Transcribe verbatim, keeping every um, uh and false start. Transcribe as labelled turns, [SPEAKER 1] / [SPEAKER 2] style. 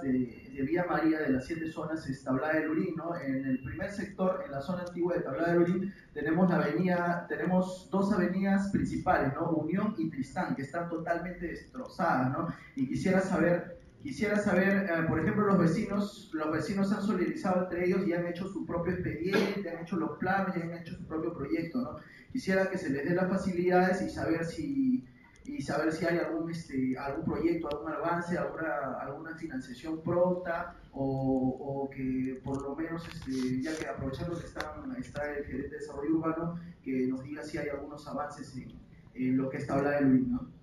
[SPEAKER 1] de, de Villa María, de las siete zonas, es Tablada del Urín, ¿no? En el primer sector, en la zona antigua de Tablada del Urín, tenemos la avenida, tenemos dos avenidas principales, ¿no? Unión y Tristán, que están totalmente destrozadas, ¿no? Y quisiera saber, quisiera saber, eh, por ejemplo, los vecinos, los vecinos se han solidarizado entre ellos y han hecho su propio expediente, han hecho los planos y han hecho su propio proyecto, ¿no? Quisiera que se les dé las facilidades y saber si y saber si hay algún, este, algún proyecto, algún avance, alguna, alguna financiación pronta o, o que por lo menos, este, ya que aprovechando que está, está el gerente de desarrollo urbano, que nos diga si hay algunos avances en, en lo que está hablando del Urín, ¿no?